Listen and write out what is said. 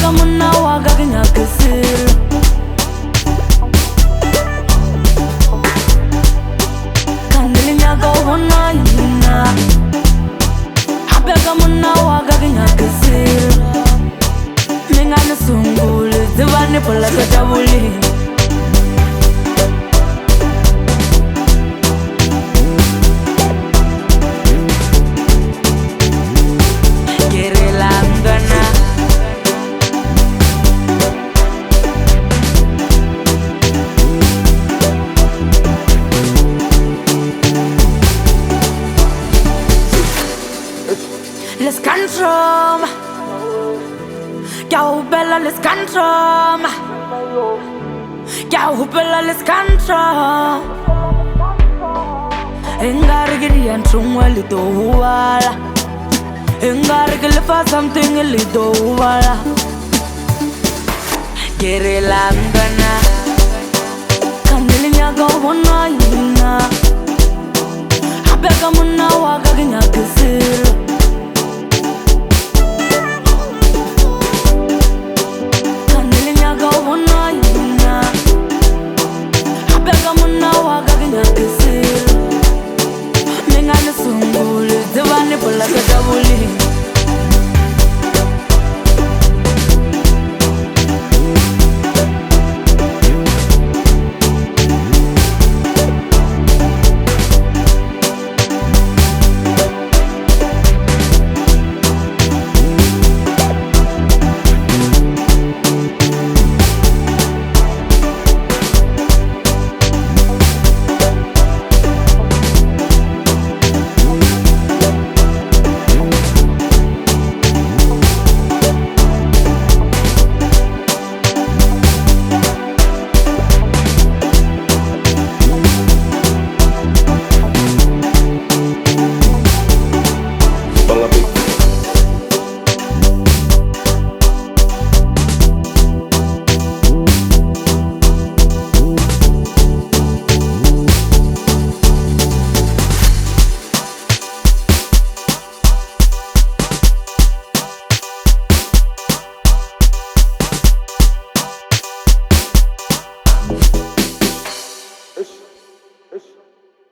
Abeka muna waga kenya kisir Kandili nyaga wana yina Abeka muna waga kenya kisir Mingane sunguli Zivani pala kajabuli Let's control. Yo, Bella, let's control. Yo, Bella, let's control. Engarigiri and Trumwell, little wala. Engarigil for something a little wala. Get it, Langana. Candilia go one night. I beg a muna waga in your kisser.